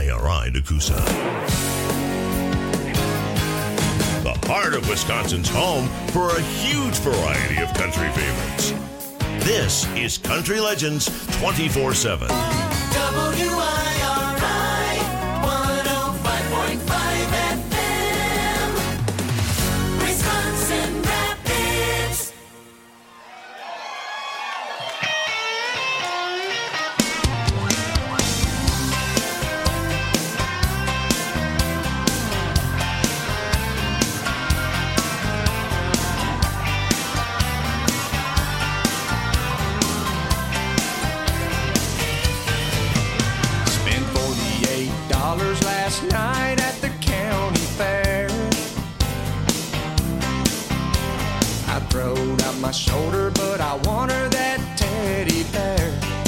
WIRI to Coosa. The heart of Wisconsin's home for a huge variety of country favorites. This is Country Legends 24/7. WIRI 105.5 FM, Wisconsin Rapids. Last night at the county fair, I throwed out my shoulder, but I want her that teddy bear.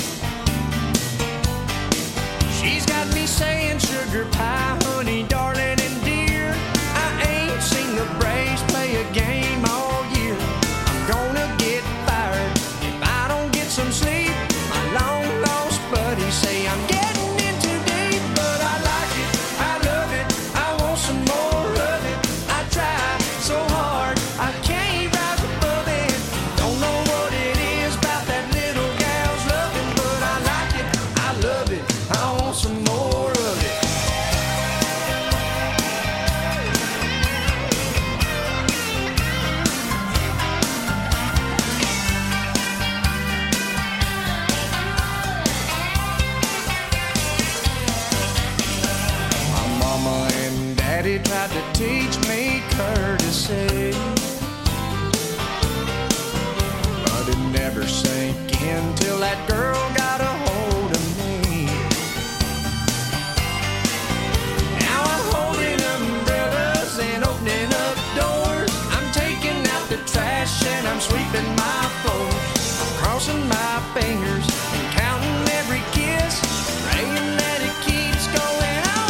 She's got me saying sugar pie, honey, darling, and dear. I ain't seen the Braves play a game all year. I'm gonna get fired if I don't get some sleep. My long lost buddies say I'm getting tried to teach me courtesy, but it never sank in till that girl got a hold of me. Now I'm holding umbrellas and opening up doors. I'm taking out the trash and I'm sweeping my floors. I'm crossing my fingers and counting every kiss, praying that it keeps going.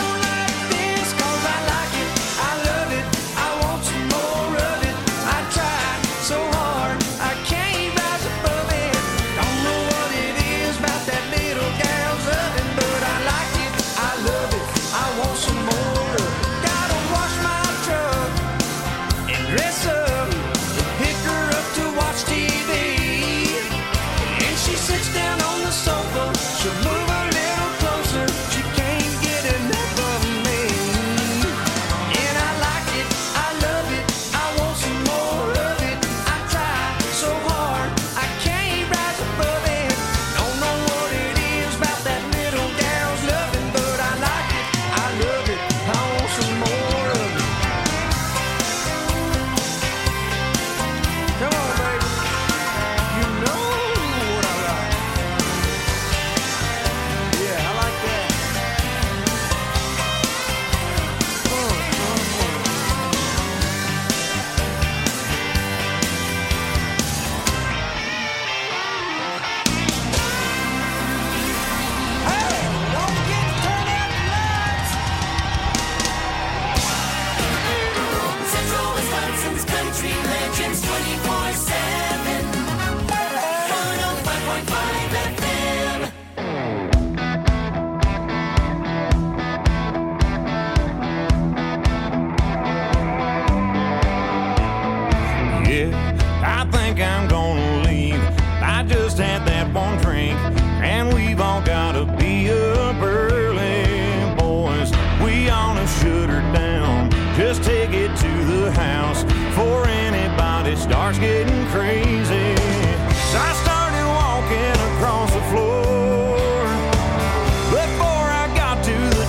Starts getting crazy, so I started walking across the floor before I got to the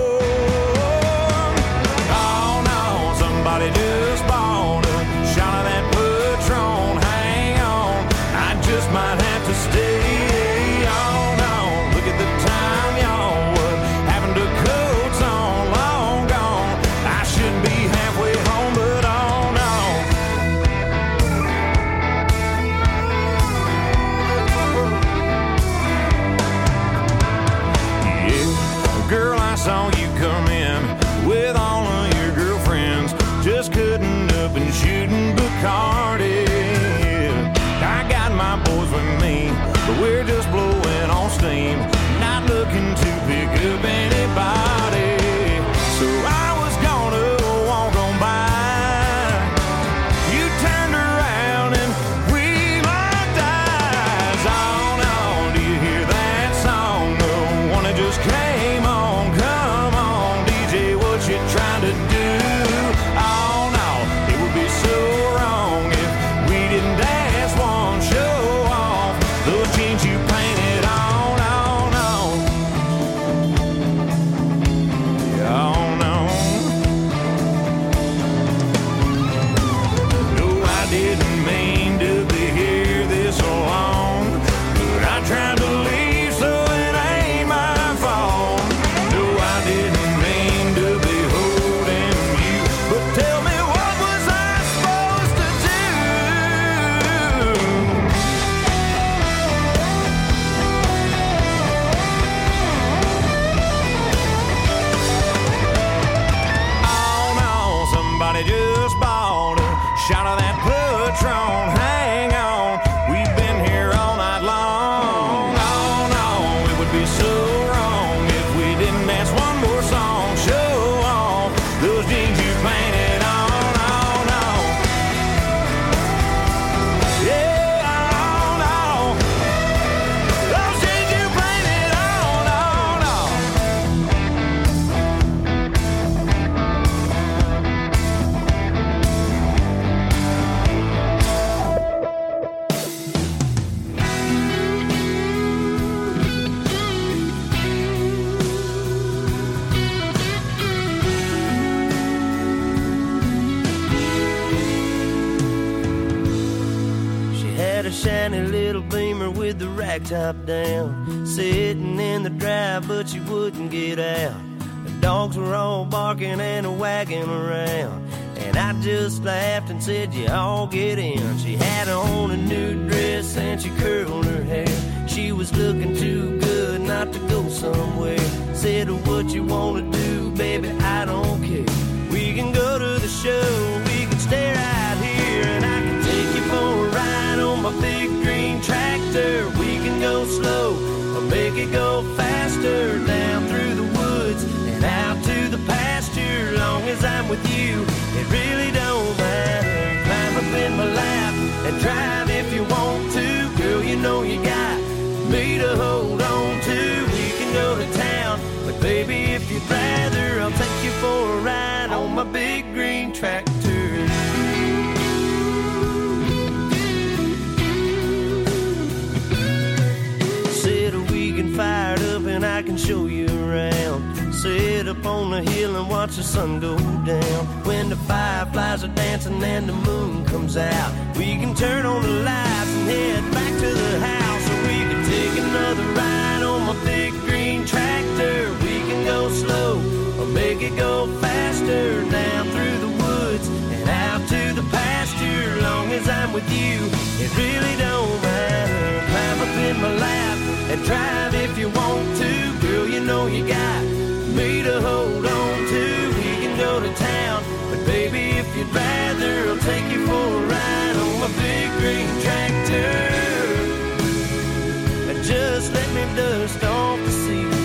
door. Oh no, somebody just bought a shot of that Patron. Hang on, I just might have to stay. Oh no, look at the time, y'all. What happened to coats on? Long gone. I should be halfway home, but oh no. Girl, I saw you come in with all of your girlfriends, just cutting up and shooting Bacardi. I got my boys with me, but we're just blowing on steam, not looking to pick up anybody. blacktop down, sitting in the drive, but she wouldn't get out. The dogs were all barking and wagging around, and I just laughed and said, you all get in. She had on a new dress and she curled her hair. She was looking too good not to go somewhere. Said, what you wanna do, baby, I don't care. We can go to the show, we can stay right here, and I can take you for a ride on my big green tractor. We can go slow or make it go faster, down through the woods and out to the pasture. Long as I'm with you, it really don't matter. Climb up in my lap and drive if you want to. Girl, you know you got me to hold on to. We can go to town, but baby, if you'd rather, I'll take you for a ride on my big green tractor. Sit a weekend fired up and I can show you around. Sit up on the hill and watch the sun go down. When the fireflies are dancing and the moon comes out, we can turn on the lights and head back to the house. Or we can take another ride on my big green tractor. We can go slow or make it go faster, down through the woods and out to the pasture. Long as I'm with you, it really don't matter. Climb up in my lap and drive if you want to. Girl, you know you got me to hold on to. We can go to town, but baby, if you'd rather, I'll take you for a ride on my big green tractor. Just let me dust off the seat.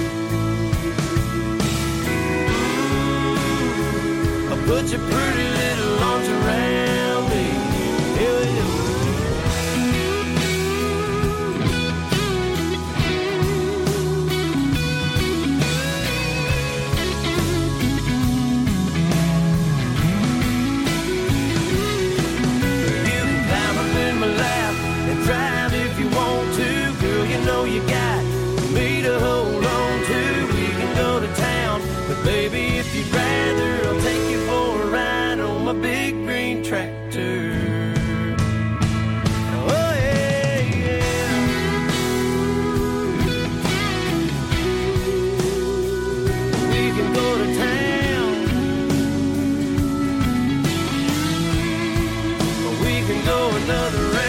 I'll put your pretty little arms around me. Here we go. You can climb up in my lap and drive if you want to. You know you got me to hold on to. We can go to town, but baby, if you'd rather, I'll take you for a ride on my big green tractor. Oh yeah, yeah. We can go to town, or we can go another round.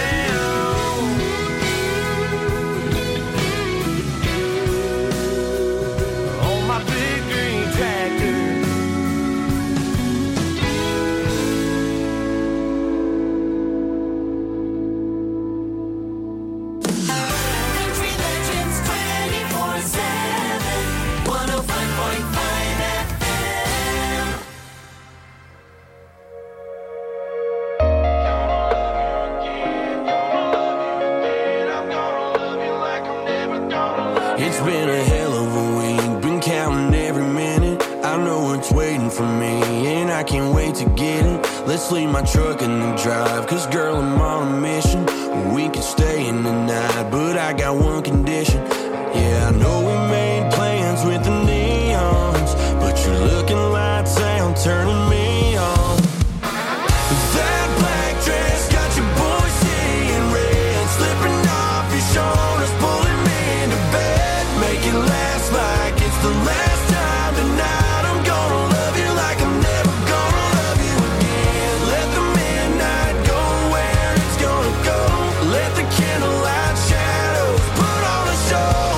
It's been a hell of a week, been counting every minute. I know it's waiting for me, and I can't wait to get it. Let's leave my truck in the drive, cause girl, I'm on a mission. We could stay in the night, but I got one condition. Yeah, I know we made plans with the neons, but you're looking lights out, turning me on. That black dress got your boy seeing red, slipping off your shoulders, pulling me into bed. Make it last like it's the last time tonight. I'm gonna love you like I'm never gonna love you again. Let the midnight go where it's gonna go. Let the candlelight shadows put on a show.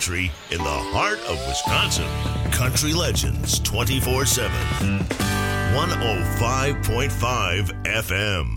country in the heart of Wisconsin. Country Legends 24/7. 105.5 FM.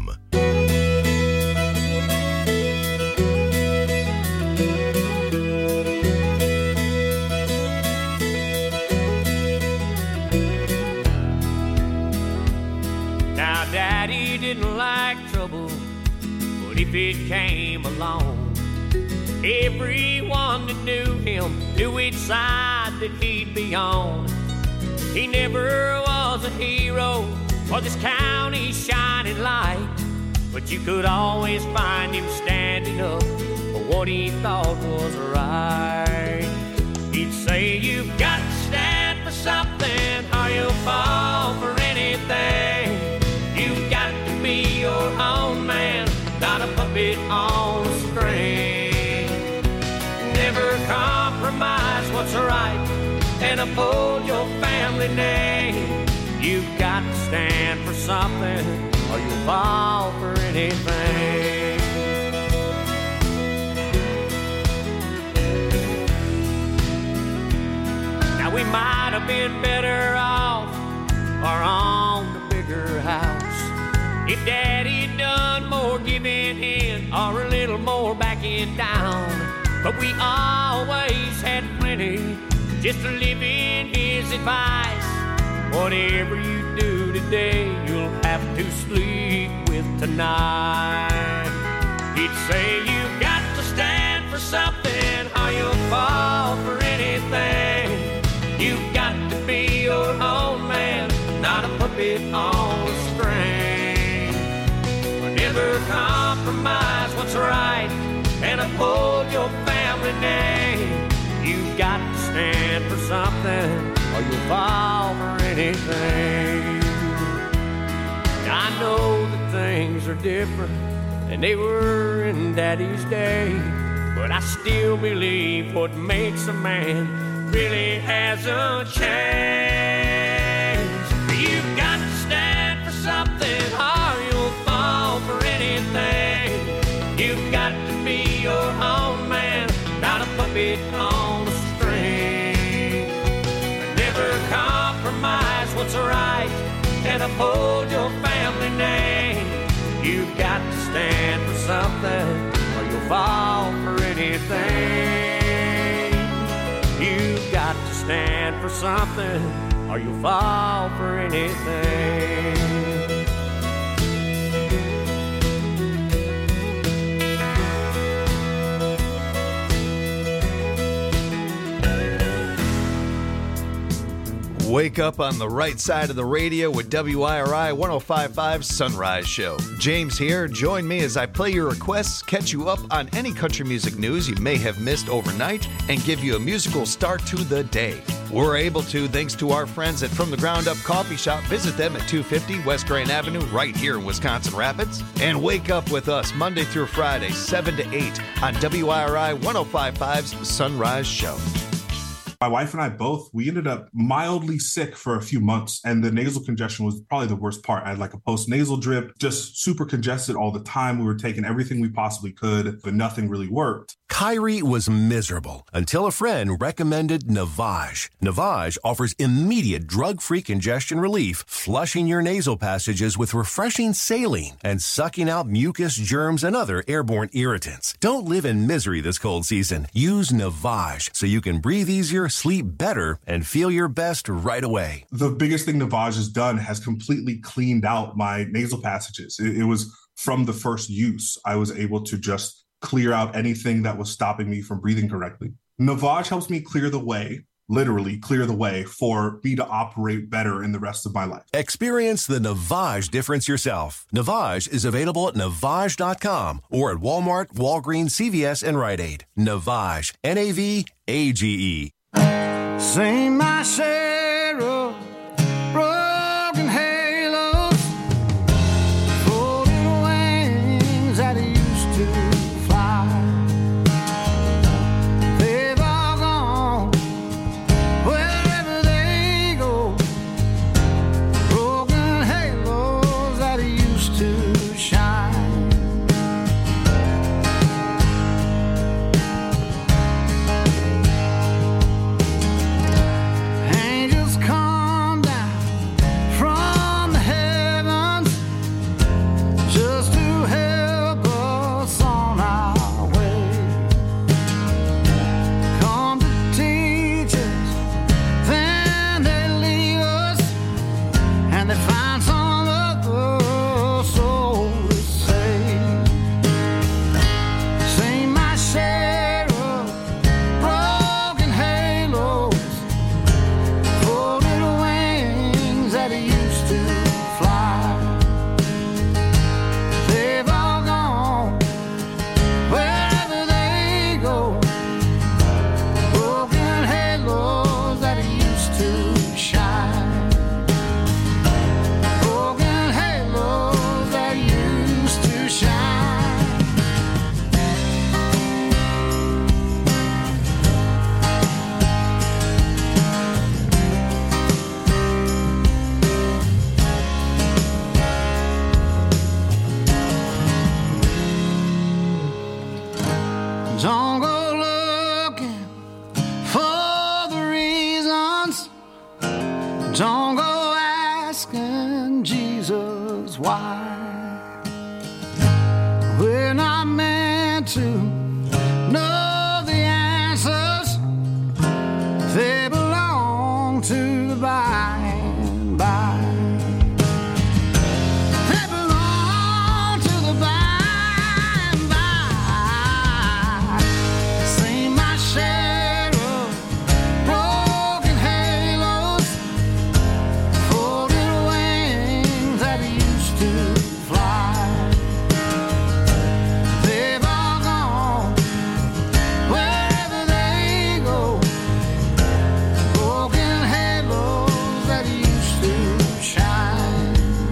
Now, Daddy didn't like trouble, but if it came along, everyone that knew him knew which side that he'd be on. He never was a hero or this county's shining light, but you could always find him standing up for what he thought was right. He'd say, "You've got to stand for something or you'll fall for anything. You've got to be your own man, not a puppet on a string. Never compromise what's right and uphold your family name. You've got to stand for something or you'll fall for anything." Now we might have been better off or on the bigger house if Daddy'd done more giving in or a little more backing down. But we always had plenty just to live in his advice. Whatever you do today, you'll have to sleep with tonight. He'd say, "You've got to stand for something or you'll fall for anything. You've got to be your own man, not a puppet on a string. Never compromise what's right and uphold your family name. You've got to stand for something or you'll fall for anything." I know that things are different than they were in Daddy's day, but I still believe what makes a man really hasn't changed. You've got to stand for something or you'll fall for anything. You've got to be your own man, not a puppet on a string. Never compromise what's right and uphold your family name. You've got to stand for something or you'll fall for anything. You've got to stand for something or you'll fall for anything. Wake up on the right side of the radio with WIRI 105.5's Sunrise Show. James here. Join me as I play your requests, catch you up on any country music news you may have missed overnight, and give you a musical start to the day. We're able to thanks to our friends at From the Ground Up Coffee Shop. Visit them at 250 West Grand Avenue right here in Wisconsin Rapids. And wake up with us Monday through Friday, 7 to 8 on WIRI 105.5's Sunrise Show. My wife and I both, we ended up mildly sick for a few months, and the nasal congestion was probably the worst part. I had like a post-nasal drip, just super congested all the time. We were taking everything we possibly could, but nothing really worked. Kyrie was miserable until a friend recommended Navage. Navage offers immediate drug-free congestion relief, flushing your nasal passages with refreshing saline and sucking out mucus, germs, and other airborne irritants. Don't live in misery this cold season. Use Navage so you can breathe easier, sleep better, and feel your best right away. The biggest thing Navage has done has completely cleaned out my nasal passages. It was from the first use. I was able to just clear out anything that was stopping me from breathing correctly. Navage helps me clear the way, literally clear the way for me to operate better in the rest of my life. Experience the Navage difference yourself. Navage is available at Navage.com or at Walmart, Walgreens, CVS, and Rite Aid. Navage, Navage. Sing my share of broken halos, folding wings that used to fly. They've all gone wherever they go. Broken halos that used to shine. knows why. We're not meant to know the answers. They belong to the by and by. They belong to the by and by. Seen my share of broken halos, folded wings that used to fly. They've all gone wherever they go. Broken halos that used to shine.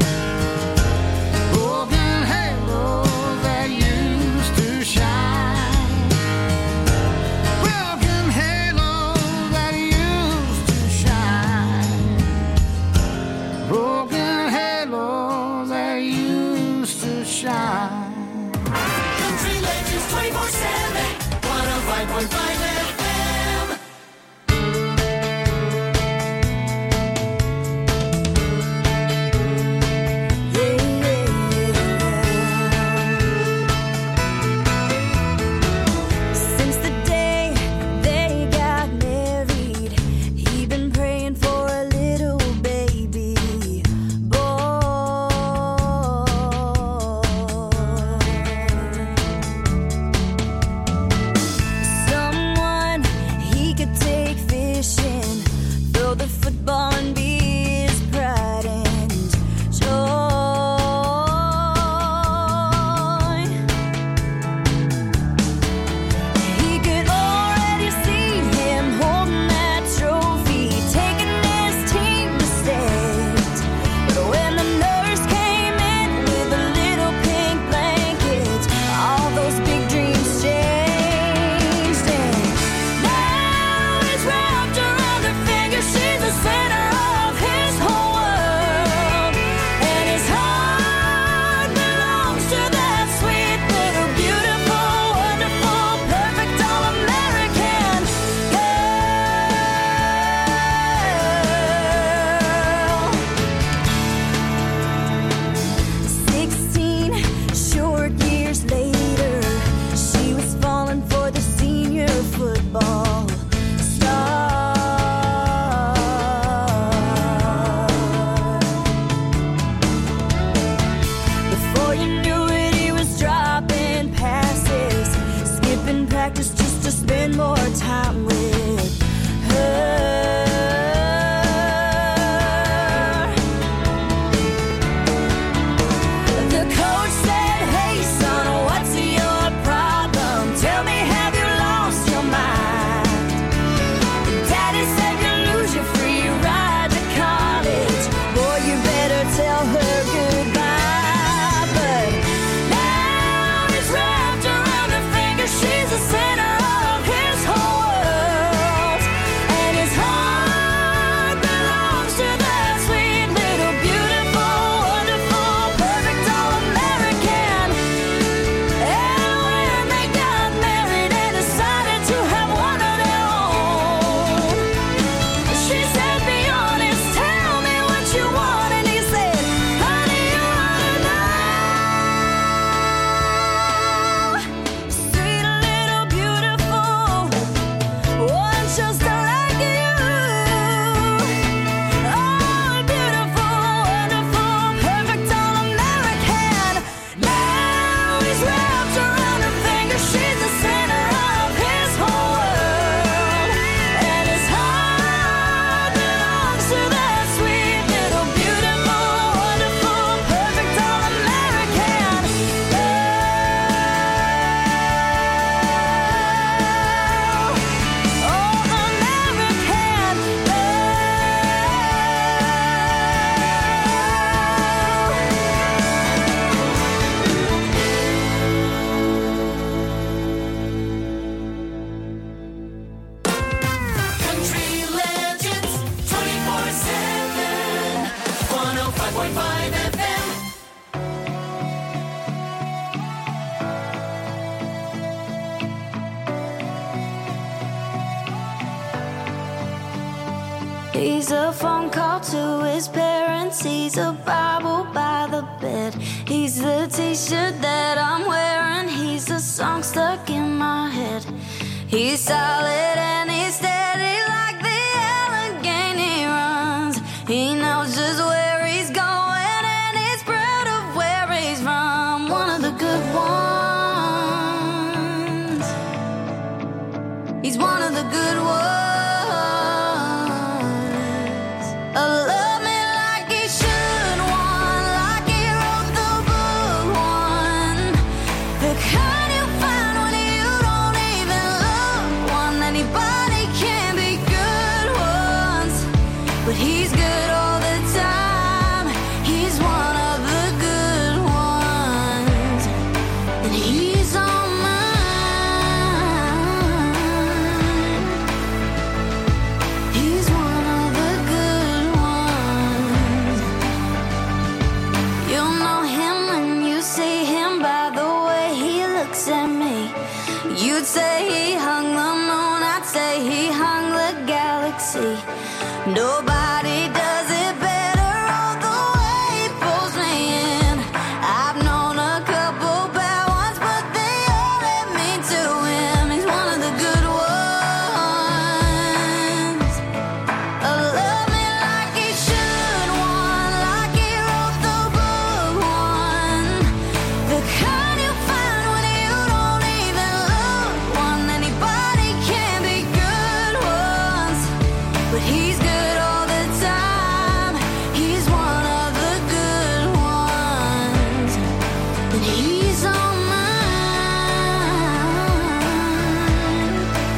Broken halos that used to shine. Broken halos that used to shine. Broken halos that used to shine. Country Legends 24/7, 105.5 FM. Since the day they got married, he been praying for a little baby boy. Someone he could take fishing, throw the football and be his pride and joy. He could already see him holding that trophy, taking his team to state. But when the nurse came in with a little pink blanket, all those big dreams changed. And now he's wrapped around her finger. She's the center of his whole world. And his heart belongs to that sweet little beautiful, wonderful, perfect all-American girl. 16 short years later, she was falling for the senior football star. Before you knew it, he was dropping passes, skipping practice just to spend more time with her. The coach said, "Hey son, what's your problem? Tell me, have you lost your mind?" Daddy said, "You lose your free ride to college. Boy, you better tell her goodbye." But now he's wrapped around her finger. She's the center of his whole world. And his heart belongs to that sweet little beautiful, wonderful, perfect all-American. And when they got married and decided to have one of their own, she said, "Be honest, tell me what you want." And he said, "Honey, you ought to know. Sweet little beautiful, one just like you. Oh, beautiful, wonderful, perfect all-American." Now he's wrapped around her finger. She's the center of his whole world. And his heart belongs to that sweet little beautiful, wonderful, perfect all-American girl. All-American Country Legends 24/7, 105.5 FM. He's a phone call to his parents. He's a Bible by the bed. t-shirt that I'm wearing. He's a song stuck in my head. He's solid and he's steady like the Allegheny runs. He knows just where he's going and he's proud of where he's from. One of the good ones. He's one of the good ones. Love me like he should, one like he wrote the book, one the kind you find when you don't even look, one anybody can be good ones, but he's good all the time. He's one of the good ones, and he's on mine. He's one of the good ones. You'll know him when you see him by the way he looks at me. You'd say he hung the moon, I'd say he hung the galaxy. Nobody does it better, oh, the way he pulls me in. I've known a couple bad ones, but they all let me to him. He's one of the good ones. Love me like he should, one like he wrote the book, one the kind you find when you don't even look, one anybody can be good ones, but he's good all the time. He's one of the good ones, and he's on mine.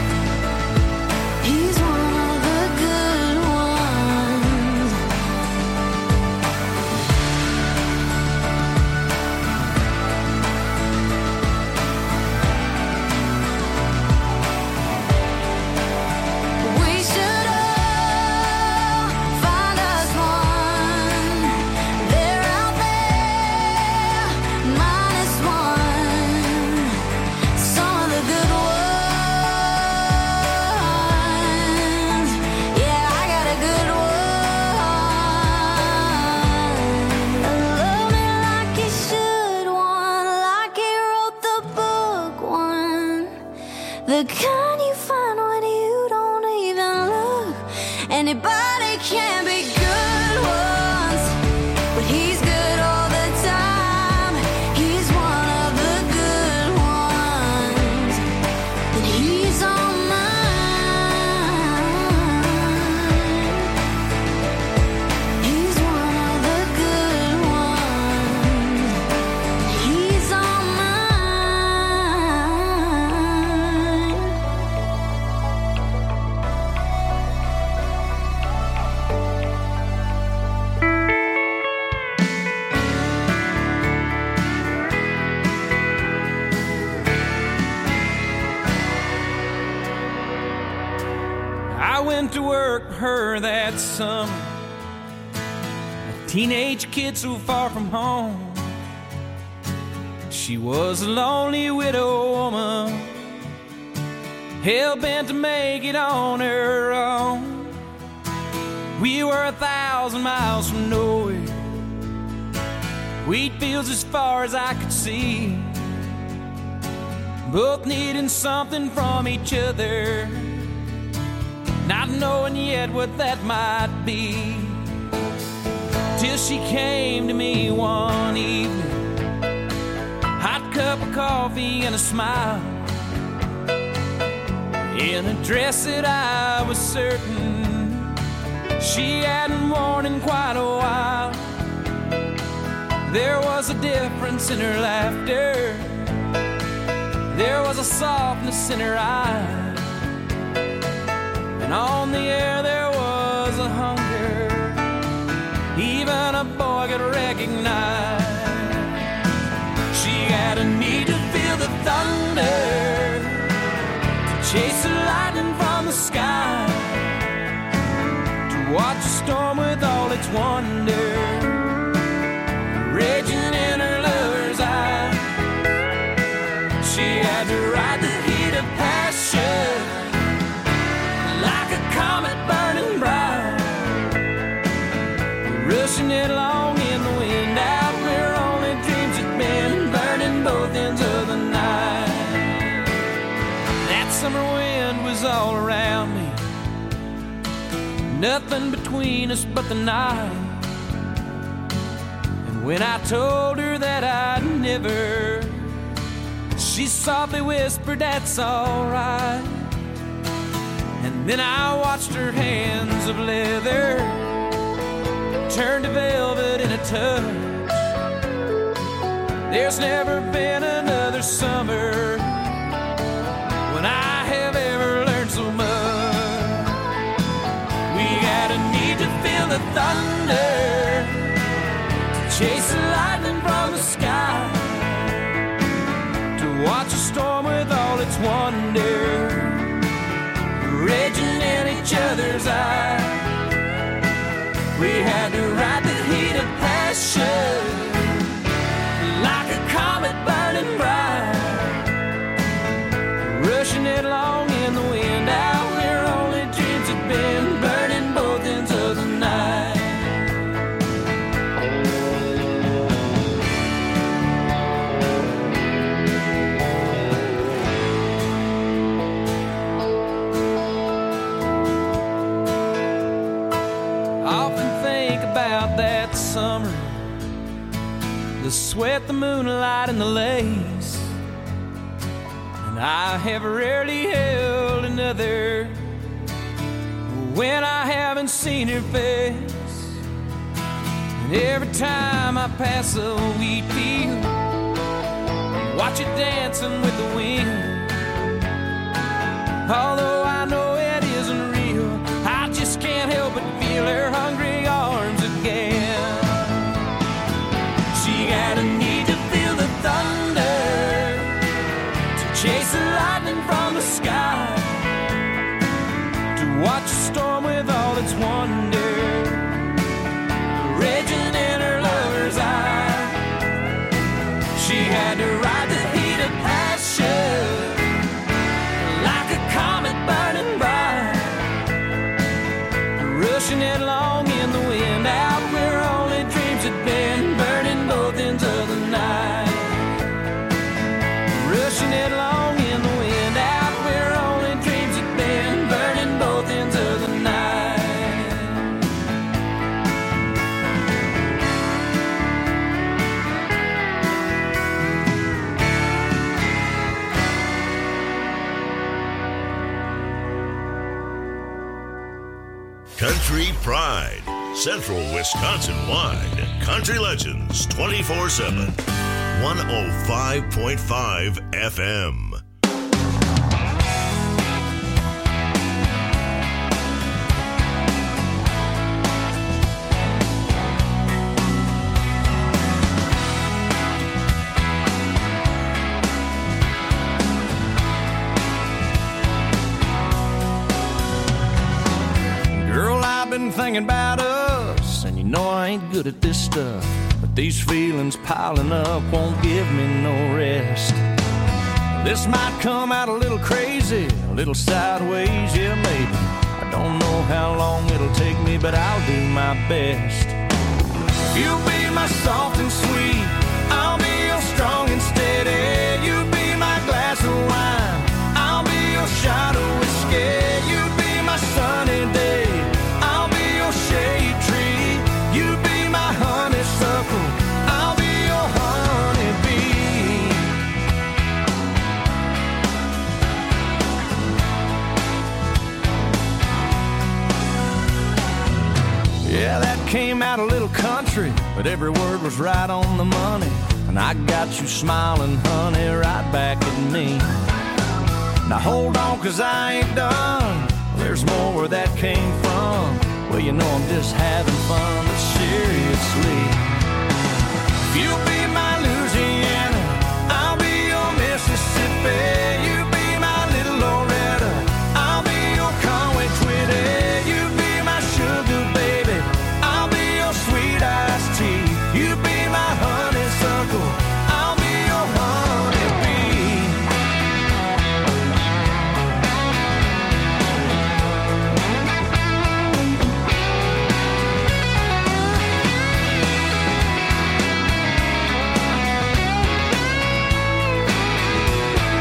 He's one of the good ones. We should all find us one. They're out there, minus one. Some of the good ones. Yeah, I got a good one. Love me like he should, one like he wrote the book, one the kind you find when you don't even look. Anybody can be good ones, but he's good all the time. He's one of the good ones, and he's on mine. He's one of the good ones. He's on mine. I went to work for her that summer, a teenage kid so far from home. She was a lonely widow woman, hell-bent to make it on her own. We were 1,000 miles from nowhere, wheat fields as far as I could see, both needing something from each other, not knowing yet what that might be. Till she came to me one evening, hot cup of coffee and a smile, in a dress that I was certain she hadn't worn in quite a while. There was a difference in her laughter, there was a softness in her eyes, and on the air there was a hunger even a boy could recognize. She had a need to feel the thunder, to chase the lightning from the sky, to watch the storm with all its wonder raging in her lover's eye. She had to ride the heat of passion like a comet burning bright, rushing it along in the wind out where only dreams had been Nothing between us but the night. And when I told her that I'd never, she softly whispered, "That's alright." And then I watched her hands of leather turn to velvet in a touch. There's never been another summer when I have ever learned so much. We got a need to feel the thunder, to chase the lightning from the sky, to watch a storm with all its wonder raging in each other's eyes. We had to ride the heat of passion like a comet burning bright, rushing headlong in the wind out where only dreams had been, burning both ends of the night. That summer, the sweat, the moonlight, and the lace, and I have rarely held another when I haven't seen her face. And every time I pass a wheat field, watch it dancing with the wind. Although I know it isn't real, I just can't help but feel her hungry arms again. She got a need to feel the thunder, to chase the lightning from the sky, to watch a storm with all its wonder raging in her lover's eye. She had to ride the heat of passion like a comet burning bright, rushing headlong in the wind out where only dreams had been, burning both ends of the night. Rushing headlong in the wind out where only dreams had been, burning both ends of the night. Country Pride, Central Wisconsin-wide. Country Legends 24/7. 105.5 FM. Girl, I've been thinking about us, and you know I ain't good at this stuff, but these feelings piling up won't give me no rest. This might come out a little crazy, a little sideways, yeah maybe. I don't know how long it'll take me, but I'll do my best. You'll be my soft and sweet, I'll be your strong and steady. You be my glass of wine, I'll be your shot of whiskey. You be my sunny day, I'll be your shade tree. You be my honeysuckle, I'll be your honeybee. Yeah, that came out a little country, but every word was right on the money. And I got you smiling, honey, right back at me. Now hold on, 'cause I ain't done. There's more where that came from. Well, you know I'm just having fun, but seriously. You'll be my Louisiana, I'll be your Mississippi. You be my little Loretta, I'll be your Conway Twitty. You be my sugar baby, I'll be your sweet iced tea. You be my honeysuckle, I'll be your honeybee.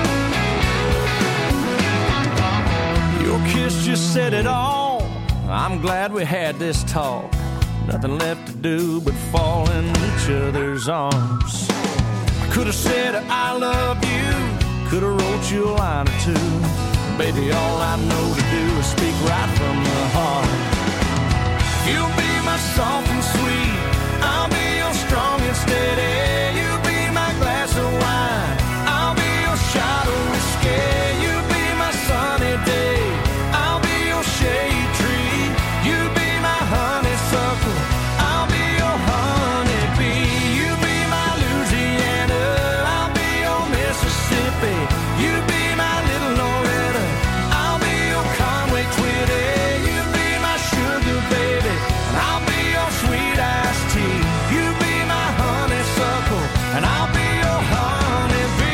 Your kiss just said it all. I'm I'm glad we had this talk. Nothing left to do but fall in each other's arms. I could have said I love you, could have wrote you a line or two. Baby, all I know to do is speak right from the heart. You'll be my soft and sweet, I'll be your strong and steady. You'll be my glass of wine, I'll be your shot of whiskey. You'll be my sunny day, I'll be your shade tree. You'll be my honeysuckle, I'll be your honeybee. You'll be my Louisiana, I'll be your Mississippi. You'll be my little Loretta, I'll be your Conway Twitty. You'll be my sugar baby, and I'll be your sweet iced tea. You'll be my honeysuckle, and I'll be your honeybee.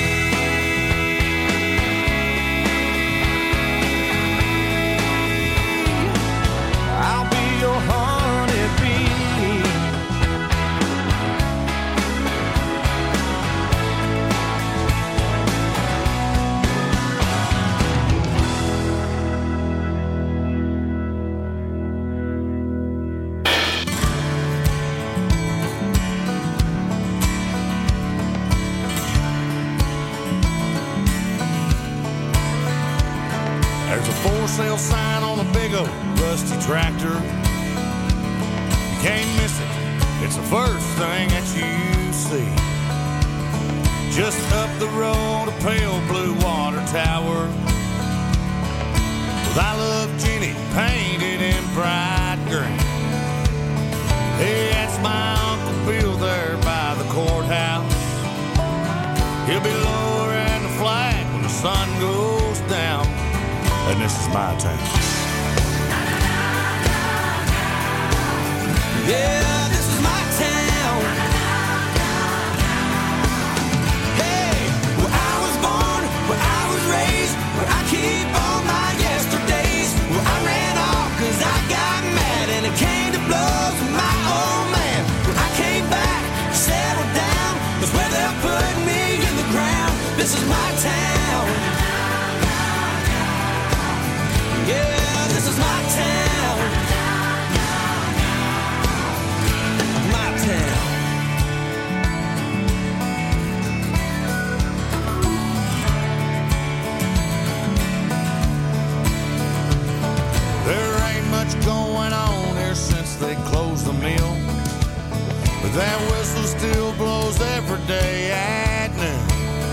I'll be your honeybee. There's a for sale sign on a big old rusty tractor. You can't miss it, it's the first thing that you see. Just up the road, a pale blue water tower with I Love Jenny painted in bright green. Hey, that's my Uncle Bill there by the courthouse. He'll be lowering the flag when the sun goes down. And this is my town. Yeah, this is my town. Hey, where I was born, where I was raised, where I keep all my yesterdays, where I ran off 'cause I got mad and it came to blows with my old man. Where I came back, settled down, that's where they're putting me in the ground. This is my town. Yeah, this is my town. My town. There ain't much going on here since they closed the mill, but that whistle still blows every day at noon.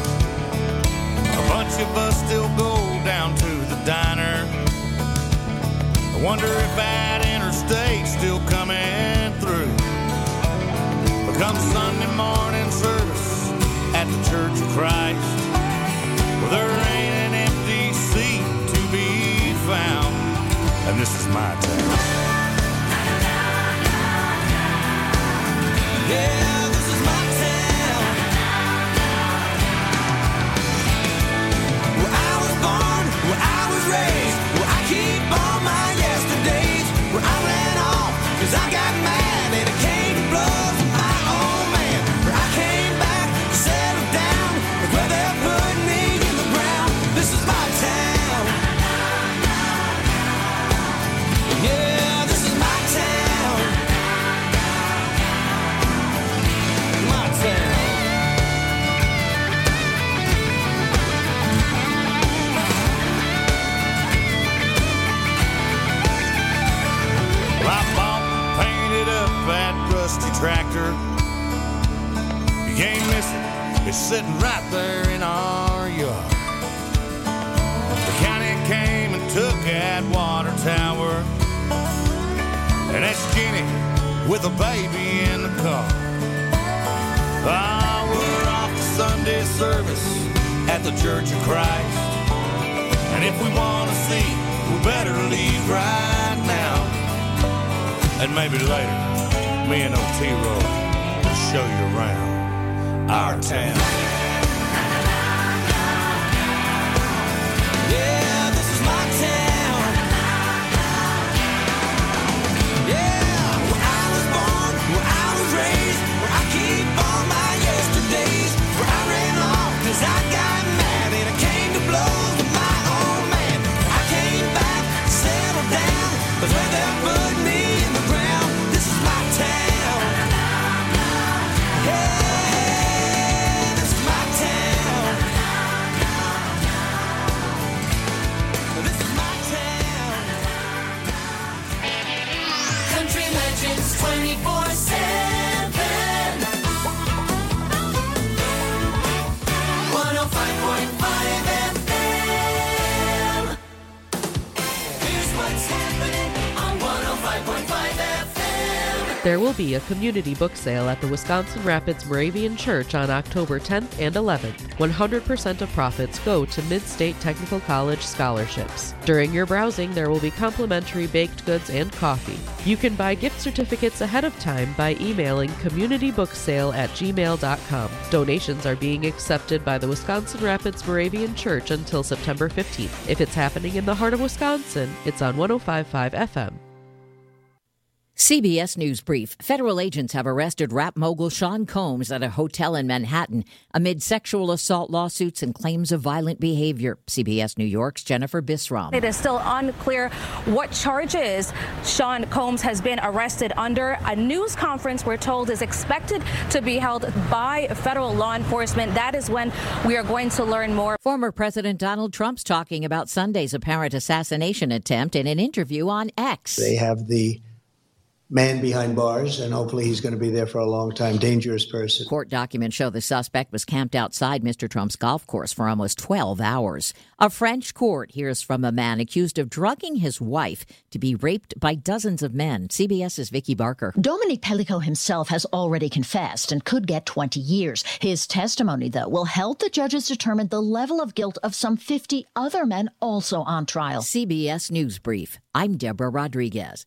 A bunch of us still go down to the diner. I wonder if that interstate's still coming through. But come Sunday morning service at the Church of Christ, well, there ain't an empty seat to be found. And this is my town. Yeah, this is my town. Where I was born, where I was raised, where I keep all my yesterdays, where I ran off 'cause I got mad and it came to blows with my old man. Where I came back, settled down, that's where they're putting me in the ground. This is my town. Yeah, this is my town. My town. Well, I bought and painted up that rusty tractor. You can't miss it, it's sitting right there in our yard. The county came and took that water tower, and that's Jenny with a baby in the car. Oh, we're off to Sunday service at the Church of Christ, and if we want to see, we better leave right now. And maybe later, me and Otero will show you around our town. Yeah, this is my town. Yeah, where I was born, where I was raised, where I keep all my yesterdays, where I ran off 'cause I got mad and it came to blows with my old man. I came back, settled down, 'cause where there There will be a community book sale at the Wisconsin Rapids Moravian Church on October 10th and 11th. 100% of profits go to Mid-State Technical College scholarships. During your browsing, there will be complimentary baked goods and coffee. You can buy gift certificates ahead of time by emailing communitybooksale@gmail.com. Donations are being accepted by the Wisconsin Rapids Moravian Church until September 15th. If it's happening in the heart of Wisconsin, it's on 105.5 FM. CBS News Brief. Federal agents have arrested rap mogul Sean Combs at a hotel in Manhattan amid sexual assault lawsuits and claims of violent behavior. CBS New York's Jennifer Bisram. It is still unclear what charges Sean Combs has been arrested under. A news conference, we're told, is expected to be held by federal law enforcement. That is when we are going to learn more. Former President Donald Trump's talking about Sunday's apparent assassination attempt in an interview on X. They have the man behind bars, and hopefully he's going to be there for a long time. Dangerous person. Court documents show the suspect was camped outside Mr. Trump's golf course for almost 12 hours. A French court hears from a man accused of drugging his wife to be raped by dozens of men. CBS's Vicki Barker. Dominique Pellicot himself has already confessed and could get 20 years. His testimony, though, will help the judges determine the level of guilt of some 50 other men also on trial. CBS News Brief. I'm Deborah Rodriguez.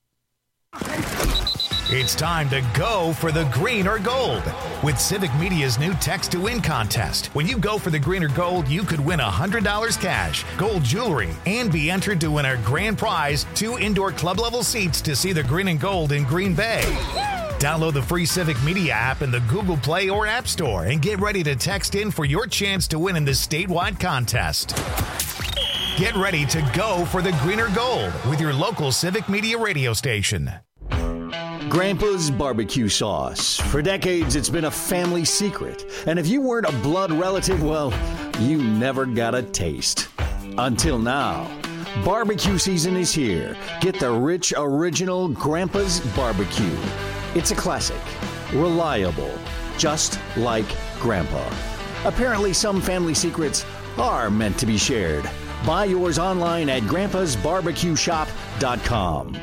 It's time to go for the green or gold with Civic Media's new Text to Win contest. When you go for the green or gold, you could win $100 cash, gold jewelry, and be entered to win our grand prize, 2 indoor club level seats to see the green and gold in Green Bay. Download the free Civic Media app in the Google Play or App Store and get ready to text in for your chance to win in this statewide contest. Get ready to go for the green or gold with your local Civic Media radio station. Grandpa's barbecue sauce. For decades, it's been a family secret. And if you weren't a blood relative, well, you never got a taste. Until now. Barbecue season is here. Get the rich, original Grandpa's barbecue. It's a classic. Reliable. Just like Grandpa. Apparently, some family secrets are meant to be shared. Buy yours online at grandpasbarbecueshop.com.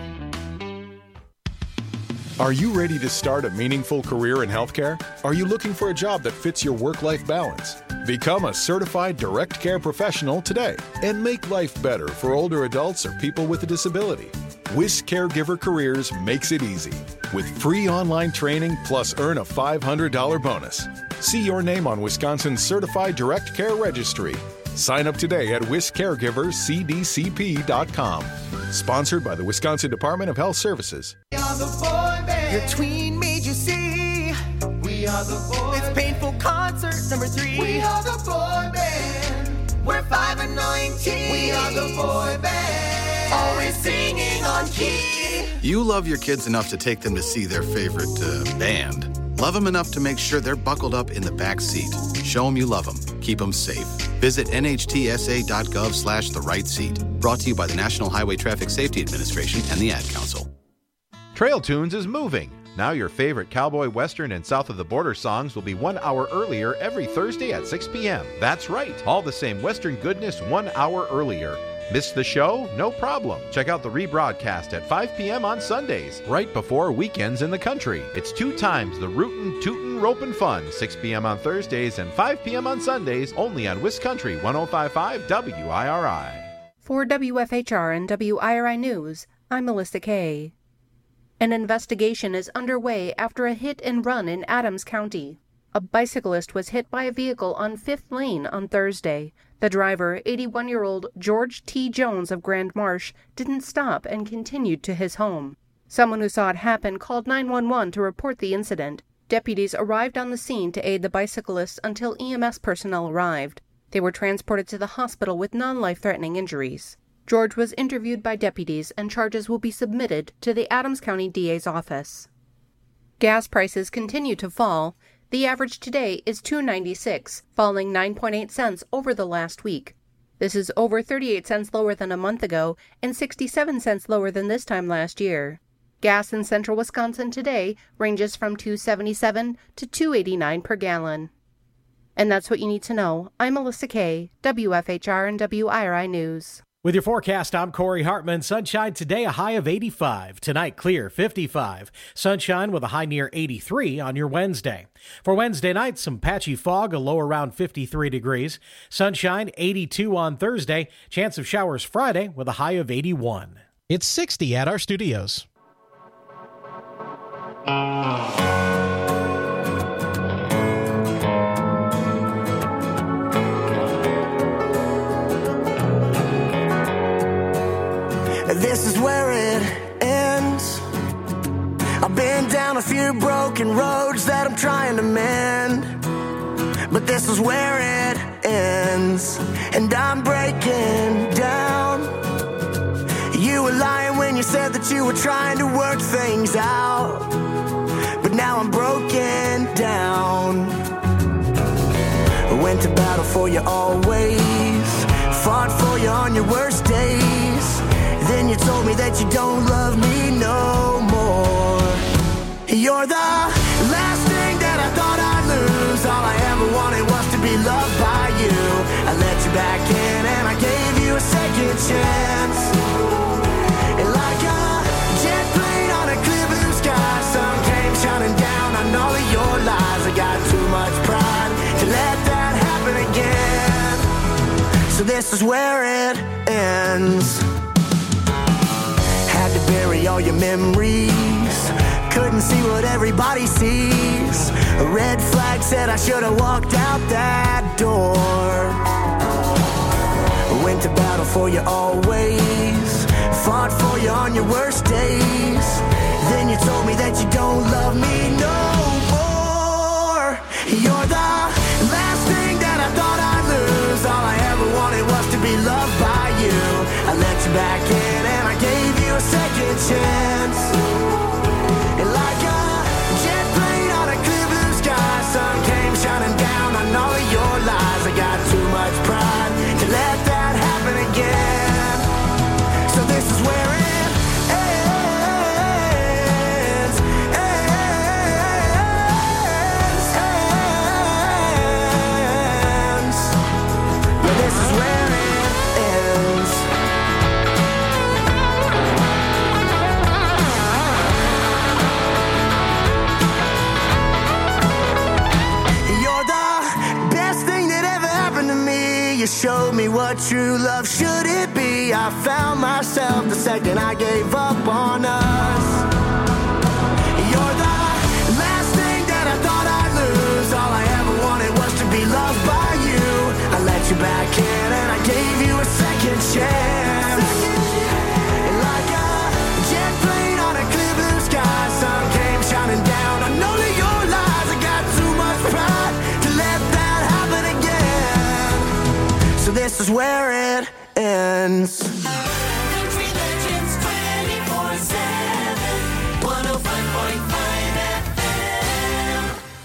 Are you ready to start a meaningful career in healthcare? Are you looking for a job that fits your work-life balance? Become a certified direct care professional today and make life better for older adults or people with a disability. WIS Caregiver Careers makes it easy. With free online training plus earn a $500 bonus. See your name on Wisconsin's Certified Direct Care Registry. Sign up today at wiscaregivercdcp.com. Sponsored by the Wisconsin Department of Health Services. We are the boy band. Your tween made you see. We are the boy band. It's Painful Concert number 3. We are the boy band. We're 5 and 19. We are the boy band. Always singing on key. You love your kids enough to take them to see their favorite band. Love them enough to make sure they're buckled up in the back seat. Show them you love them. Keep them safe. Visit nhtsa.gov/the right seat. Brought to you by the National Highway Traffic Safety Administration and the Ad Council. Trail Tunes is moving. Now your favorite cowboy, western, and south of the border songs will be 1 hour earlier every Thursday at 6 p.m. That's right. All the same western goodness 1 hour earlier. Missed the show? No problem. Check out the rebroadcast at 5 p.m. on Sundays, right before weekends in the country. It's 2 times the rootin', tootin', ropin' fun, 6 p.m. on Thursdays and 5 p.m. on Sundays, only on Wiscountry 105.5 WIRI. For WFHR and WIRI News, I'm Melissa Kay. An investigation is underway after a hit and run in Adams County. A bicyclist was hit by a vehicle on 5th Lane on Thursday. The driver, 81-year-old George T. Jones of Grand Marsh, didn't stop and continued to his home. Someone who saw it happen called 911 to report the incident. Deputies arrived on the scene to aid the bicyclist until EMS personnel arrived. They were transported to the hospital with non-life-threatening injuries. George was interviewed by deputies and charges will be submitted to the Adams County DA's office. Gas prices continue to fall. The average today is $2.96, falling 9.8 cents over the last week. This is over 38 cents lower than a month ago and 67 cents lower than this time last year. Gas in central Wisconsin today ranges from $2.77 to $2.89 per gallon. And that's what you need to know. I'm Melissa Kay, WFHR and WIRI News. With your forecast, I'm Corey Hartman. Sunshine today, a high of 85. Tonight, clear, 55. Sunshine with a high near 83 on your Wednesday. For Wednesday night, some patchy fog, a low around 53 degrees. Sunshine, 82 on Thursday. Chance of showers Friday with a high of 81. It's 60 at our studios. This is where it ends. I've been down a few broken roads that I'm trying to mend, but this is where it ends, and I'm breaking down. You were lying when you said that you were trying to work things out, but now I'm broken down. I went to battle for you always, fought for you on your worst days. Then you told me that you don't love me no more. You're the last thing that I thought I'd lose. All I ever wanted was to be loved by you. I let you back in and I gave you a second chance. And like a jet plane on a clear blue sky, sun came shining down on all of your lies. I got too much pride to let that happen again. So this is where it ends. Had to bury all your memories, couldn't see what everybody sees. A red flag said I should have walked out that door. I went to battle for you always, fought for you on your worst days. Then you told me that you don't love me no more. You're the last thing that I thought I'd lose. All I ever wanted was to be loved by you. I let you back in and I gave you a second chance. And like a jet plane on a clear blue sky, sun came shining down on all of your lies. I got too much pride to let that happen again. So this is where it ends. Yeah, this is where it ends. You showed me what true love should it be. I found myself the second I gave up on us. You're the last thing that I thought I'd lose. All I ever wanted was to be loved by you. I let you back in and I gave you a second chance. And like a jet plane on a clear blue sky, sun came shining down on all of your lies. I got too much pride to let that happen again. So this is where it ends. Country Legends 24/7, 105.5 FM.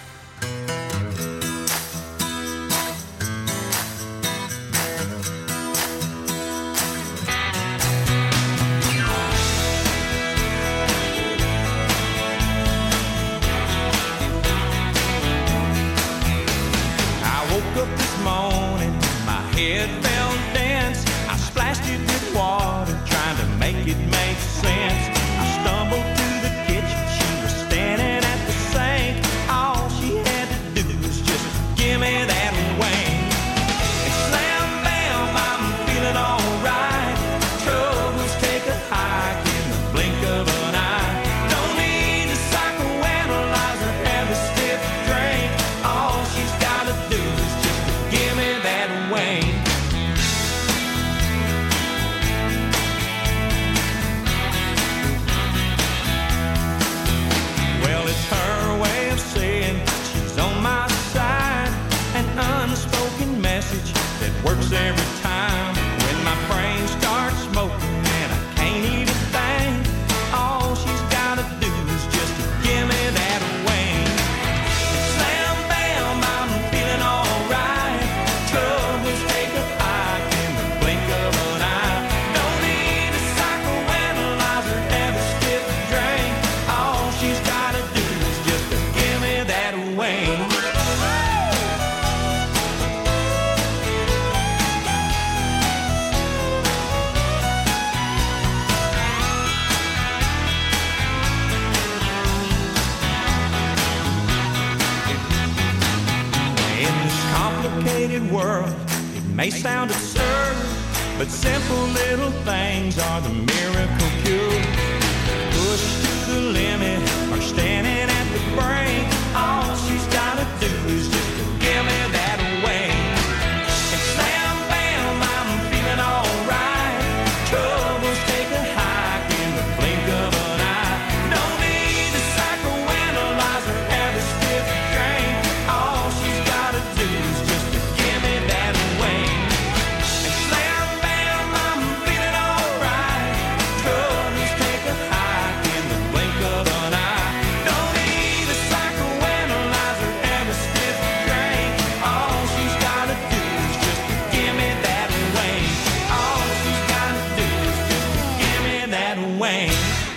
I woke up this morning, my head felt dense. I splashed it with water, trying to make it make sense. I stumbled to the kitchen, she was standing at the sink. All she had to do was just give me that wing. And slam bam, I'm feeling alright. Troubles take a hike in the blink of an eye. Don't need to psychoanalyze or have a stiff drink. All she's gotta do is just give me that wing. complicated world. It may sound absurd, but simple little things are the miracle cure. Pushed to the limit or standing at the brink, all she's gotta do is just to give me that away. And slam bam, I'm feeling alright. Troubles take a hike in the blink of an eye. No need to psychoanalyze her every stiff drink. All she's gotta do is just to give me that away. And slam bam, I'm feeling alright. Troubles take a hike in the blink of an eye. No need to psychoanalyze her every stiff drink. All she's gotta do is just to give me that away. All she's gotta do is just to give me that away.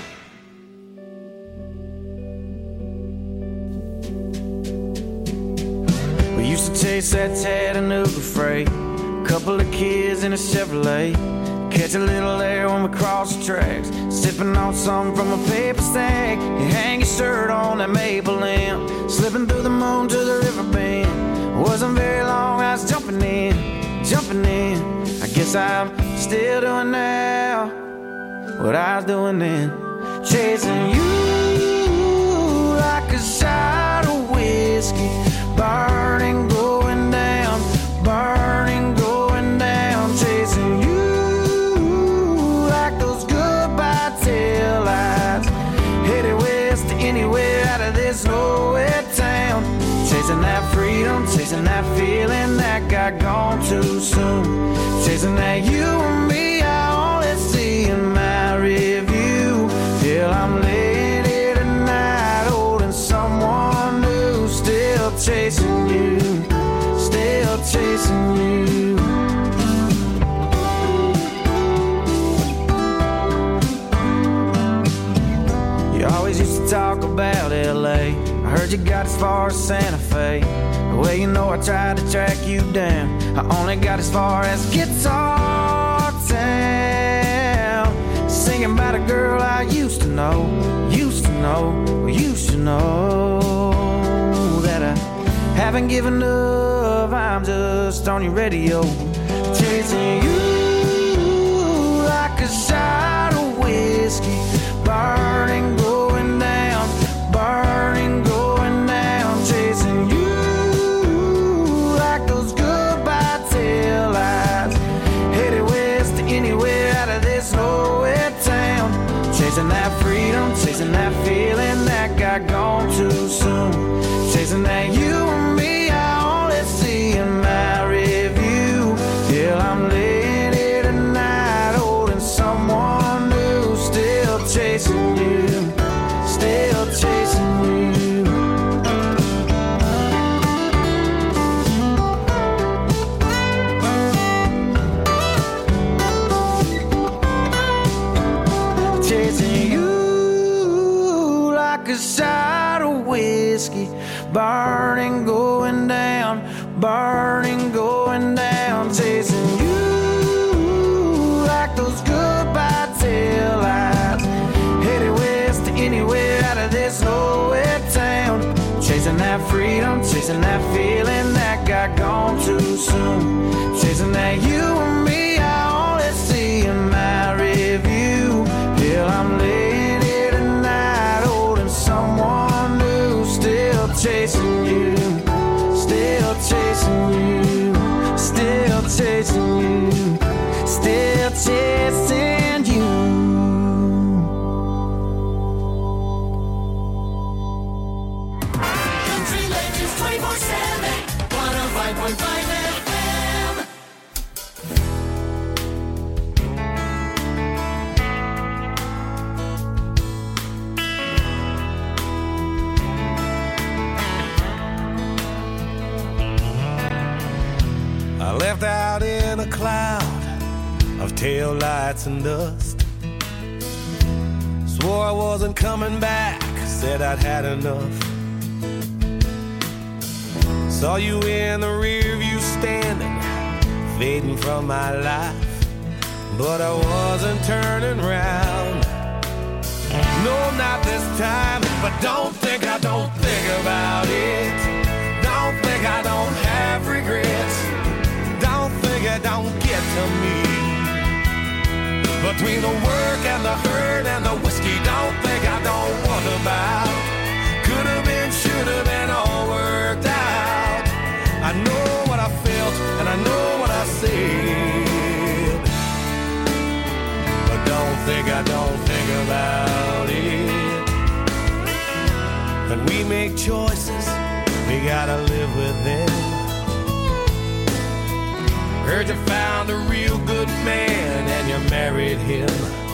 We used to chase that Chattanooga freight, couple of kids in a Chevrolet, catch a little air when we cross the tracks, sipping on something from a paper sack. You hang your shirt on that maple limb, slipping through the moon to the river bend. Wasn't very long, I was jumping in. I guess I'm still doing now what I was doing then, chasing you like a shot of whiskey, burning, going down, burning, going down, chasing you like those goodbye taillights, headed west to anywhere out of this nowhere town, chasing that freedom, chasing that feeling that got gone too soon, chasing that you and me I only see in my review, till I'm laying here tonight holding someone new, still chasing you, still chasing you. You always used to talk about LA, I heard you got as far as Santa Fe. Well, you know I tried to track you down, I only got as far as Guitar Town, singing about a girl I used to know, used to know that I haven't given up, I'm just on your radio, chasing you like a shot of whiskey, burning, going down, burning, going down, chasing you like those goodbye taillights, headed west to anywhere out of this nowhere town, chasing that freedom, chasing that feeling that got gone too soon, chasing that you and me I only see in my review, till I'm laying here tonight holding someone new, still chasing you, still chasing you. Chasing you like a shot of whiskey, burning, going down, burning, going down, chasing you like those goodbye taillights, headed west to anywhere out of this nowhere town, chasing that freedom, chasing that feeling that got gone too soon, chasing that you and me I only see in my review, till I'm laying here tonight holding someone new, still chasing you, still chasing you, still chasing you, still chasing you. Country Legends 24/7, 105.5 FM. I left out in a cloud of taillights and dust. Swore I wasn't coming back, said I'd had enough. Saw you in the rear view standing, fading from my life, but I wasn't turning round. No, not this time, but don't think I don't think about it. Don't think I don't have regrets. Between the work and the hurt and the whiskey, don't think I don't wonder about. Could have been, should have been, all worked out. I know what I felt and I know what I said, but don't think I don't think about it. When we make choices, we gotta live with them. Heard you found a real good man and you married him.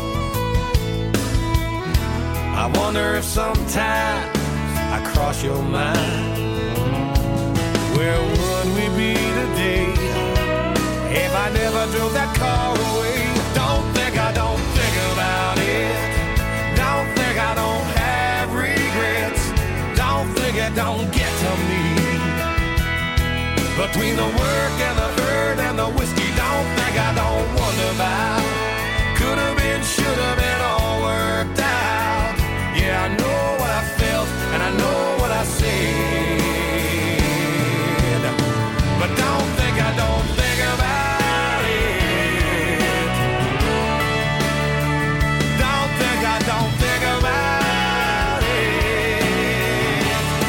I wonder if sometimes I cross your mind. Where would we be today if I never drove that car away? Don't think I don't think about it. Don't think I don't have regrets. Don't think it don't get to me. Between the work and the hurt and the whiskey, don't think I don't wonder about. Could have been, should have been, all worked out. Yeah, I know what I felt and I know what I said, but don't think I don't think about it. Don't think I don't think about it.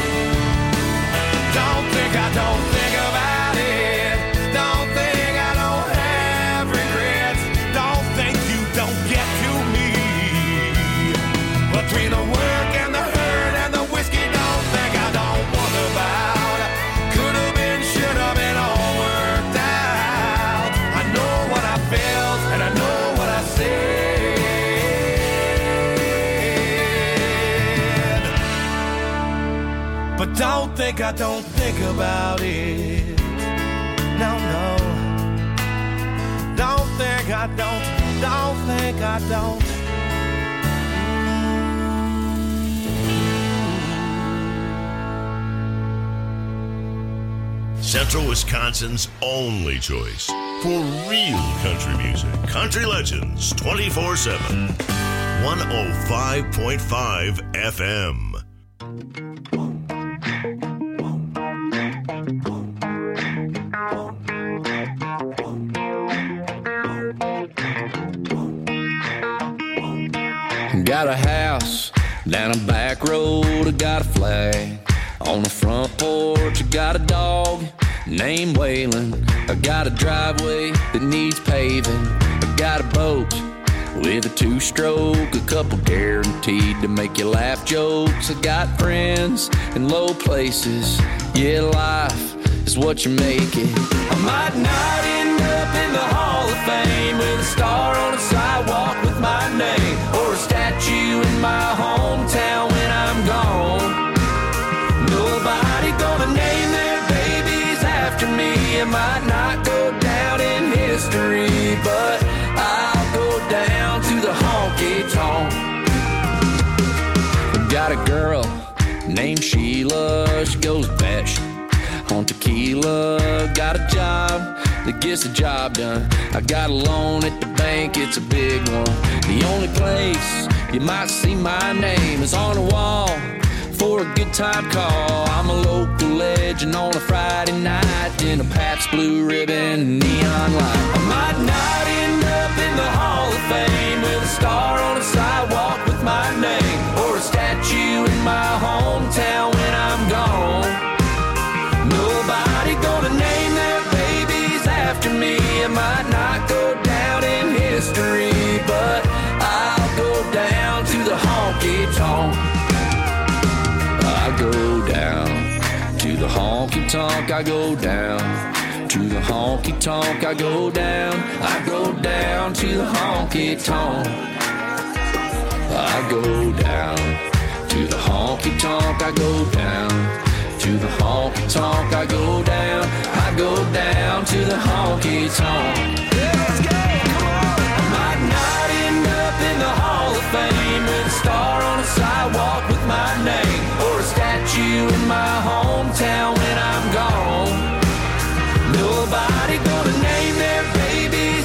Don't think I don't think about it. Don't think I don't have regrets. Don't think you don't get to me. Between the work and the hurt and the whiskey, don't think I don't wonder about. Could have been, should have been, all worked out. I know what I felt and I know what I said, but don't think I don't think about it. No, no. Don't think I don't think I don't. Central Wisconsin's only choice for real country music. Country Legends 24/7. 105.5 FM. Got a house down a back road, I got a flag on the front porch, I got a dog named Waylon, I got a driveway that needs paving, I got a boat with a two-stroke, a couple guaranteed to make you laugh jokes, I got friends in low places, yeah, life is what you make it. I might not end up in the Hall of Fame with a star on a sidewalk with my name, or a statue in my hometown when I'm gone. Nobody gonna name their babies after me. It might not go down in history, but I'll go down to the honky-tonk. Got a girl named Sheila, she goes batshit on tequila. Got a job that gets the job done. I got a loan at the bank, it's a big one. The only place you might see my name is on a wall for a good time call. I'm a local legend on a Friday night in a Pabst Blue Ribbon neon light. I might not end up in the Hall of Fame with a star on a sidewalk with my name, or a statue in my hometown when I'm gone. Nobody gonna name their babies after me. It might not go down in history, but I'll go down to the honky-tonk. I go down to the honky-tonk. I go down to the honky-tonk. I go down. I go down to the honky-tonk. I go down to the honky-tonk. I go down to the honky-tonk, I go down. I go down to the honky-tonk. Let's go, come on! I might not end up in the Hall of Fame with a star on a sidewalk with my name, or a statue in my hometown